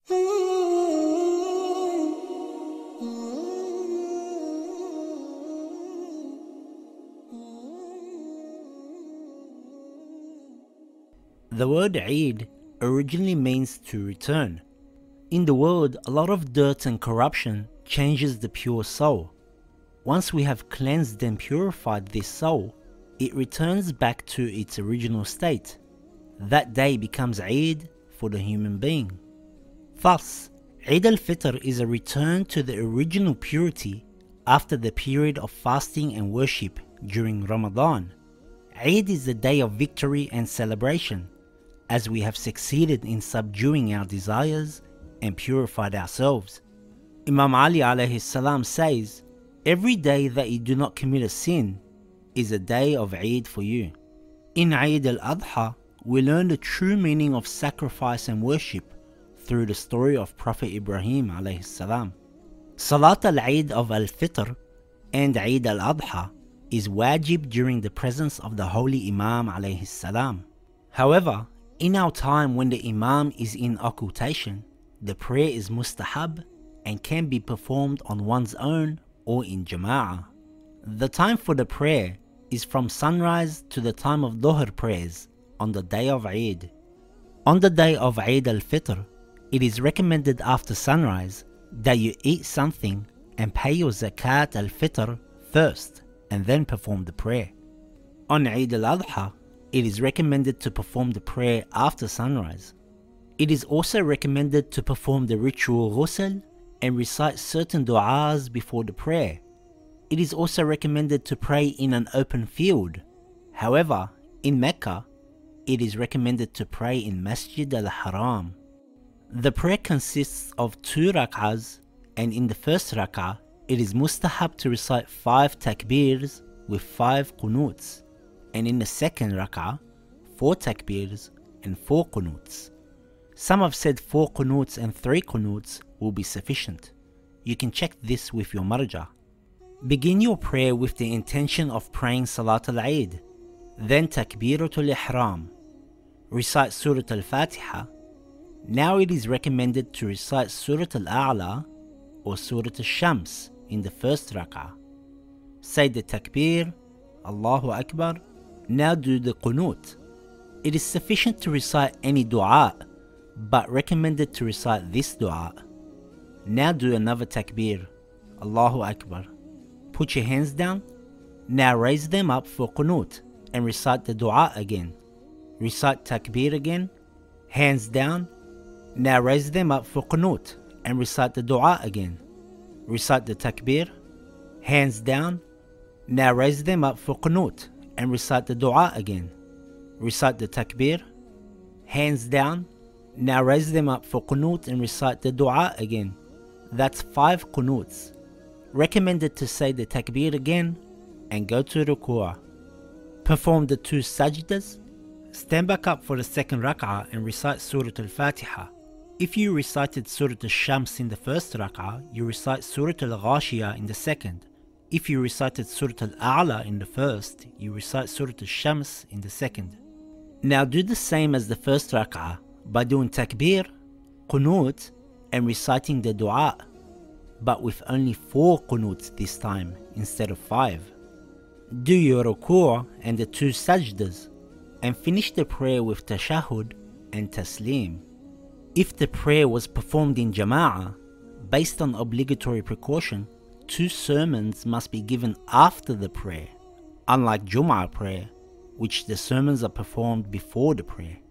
The word Eid originally means to return. In the world, a lot of dirt and corruption changes the pure soul. Once we have cleansed and purified this soul, it returns back to its original state. That day becomes Eid for the human being. Thus, Eid al-Fitr is a return to the original purity after the period of fasting and worship during Ramadan. Eid is the day of victory and celebration, as we have succeeded in subduing our desires and purified ourselves. Imam Ali alayhi salam says, "Every day that you do not commit a sin is a day of Eid for you." In Eid al-Adha, we learn the true meaning of sacrifice and worship through the story of Prophet Ibrahim alayhi salam. Salat al-Eid of al-Fitr and Eid al-Adha is wajib during the presence of the Holy Imam alayhi salam. However, in our time when the Imam is in occultation, the prayer is mustahab and can be performed on one's own or in jama'ah. The time for the prayer is from sunrise to the time of Dhuhr prayers on the day of Eid. On the day of Eid al-Fitr, it is recommended after sunrise that you eat something and pay your zakat al-Fitr first and then perform the prayer. On Eid al-Adha, it is recommended to perform the prayer after sunrise. It is also recommended to perform the ritual ghusl and recite certain du'as before the prayer. It is also recommended to pray in an open field. However, in Mecca, it is recommended to pray in Masjid al-Haram. The prayer consists of 2 rak'ahs, and in the first rak'ah, it is mustahab to recite 5 takbirs with 5 qunuts, and in the second rak'ah, 4 takbirs and 4 qunuts. Some have said 4 qunuts and 3 qunuts will be sufficient. You can check this with your marja. Begin your prayer with the intention of praying Salat al-Eid, then Takbiratul Ihram. Recite Surah al-Fatiha. Now it is recommended to recite Surah al-A'la or Surah al-Shams in the first rak'ah. Say the Takbir, Allahu Akbar. Now do the Qunut. It is sufficient to recite any dua, but recommended to recite this dua. Now do another Takbir, Allahu Akbar. Put your hands down. Now raise them up for Qunut and recite the dua again. Recite Takbir again. Hands down. Now raise them up for Qunut and recite the dua again. Recite the Takbir. Hands down. Now raise them up for Qunut and recite the dua again. Recite the Takbir. Hands down. Now raise them up for Qunut and recite the dua again. That's 5 Qunuts. Recommended to say the Takbir again and go to Ruku'ah. Perform the 2 sajdas. Stand back up for the second rak'ah and recite Surah al-Fatiha. If you recited Surah al-Shams in the first rak'ah, you recite Surah al-Ghashiyah in the second. If you recited Surah al-A'la in the first, you recite Surah al-Shams in the second. Now do the same as the first rak'ah by doing Takbir, Qunut and reciting the dua, but with only 4 Qunuts this time instead of 5. Do your Ruku' and the 2 sajdas and finish the prayer with Tashahhud and Taslim. If the prayer was performed in Jama'ah, based on obligatory precaution, 2 sermons must be given after the prayer, unlike Jum'ah prayer, which the sermons are performed before the prayer.